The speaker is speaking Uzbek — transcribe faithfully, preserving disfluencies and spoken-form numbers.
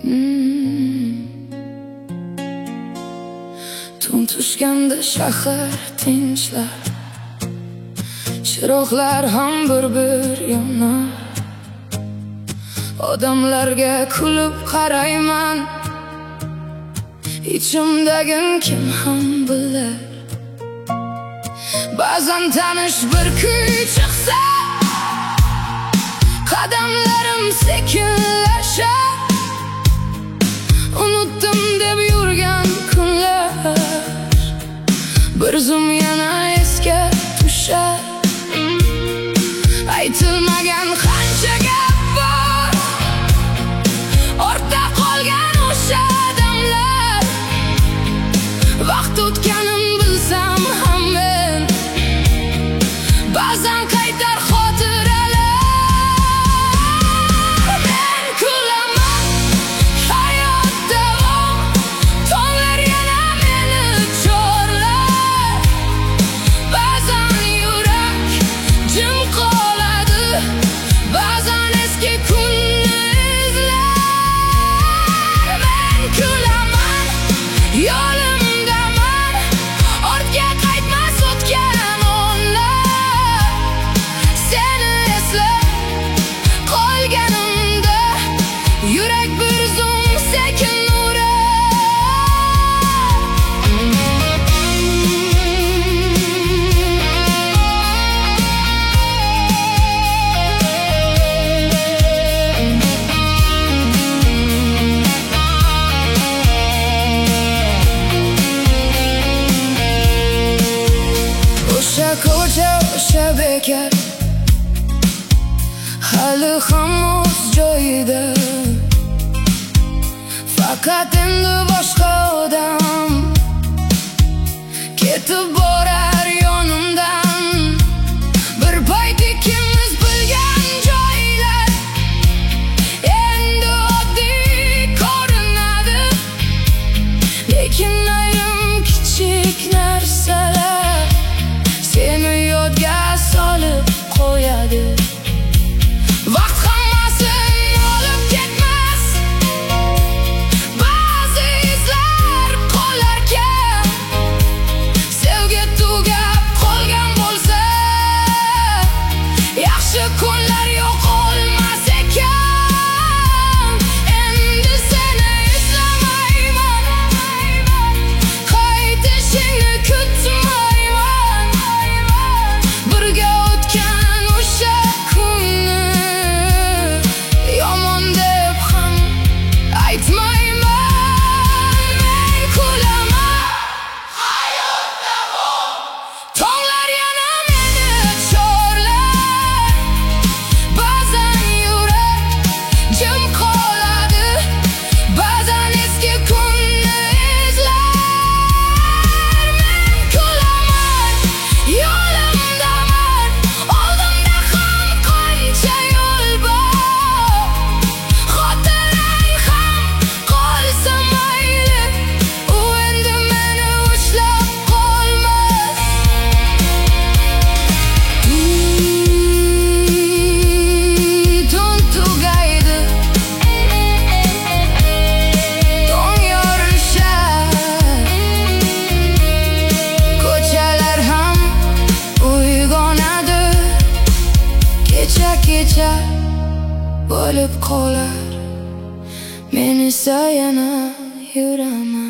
hmm. Tun tushganda shahar tinchlar, chiroqlar ham bir-bir yonar. Odamlarga kulib qarayman, ichimdagin kim ham bilar. Ba'zan tanish bir kuy chiqsa, qadamlarim sekinlashar. Unutdim deb yurgan kunlar bir zum yana esga tushar. Aytilmagan qancha gap bor, ortda qolgan o'sha damlar. Vaqt o'tganin bilsam ham men, ba'zan qaytar xotiralar. Men kulaman, hayot davom, tonglar yana meni chorlar. Ba'zan yurak jim qoladi, ba'zan eski kunni izlar. Men kulaman, yo'limdaman, ortga qaytmas o'tgan onlar. Seni eslab qolganimda yurak bir zum sekin o'sha ko'cha, o'sha bekar hali ham o'z joyida. Faqat endi boshqa odam ketib borar yonimdan. Bir payt ikkimiz bilgan joylar endi oddiy ko'rinadi. Lekin ayrim kichik narsalar seni yodga solib qo'yadi. Vaqt hammasini olib ketmas, ba'zi izlar qolarkan. Sevgi tugab qolgan bo'lsa, yaxshi kunlar yo'qolmas ekan. Endi seni eslamayman, qaytishingni kutmayman. Birga o'tgan o'sha kunni yomon deb ham aytmayman. Men kulaman, hayot davom, tonglar yana meni chorlar. Ba'zan yurak jim qoladi, ba'zan eski kunni izlar. Men kulaman, yo'limdaman, oldimda ham qancha yo'l bor. Xotirang ham qolsa mayli, u endi meni ushlab qolmas. Tun tugaydi, tong yorishar, ko'chalar ham uyg'onadi. Kecha kecha bo'lib qolar, men esa yana yuraman.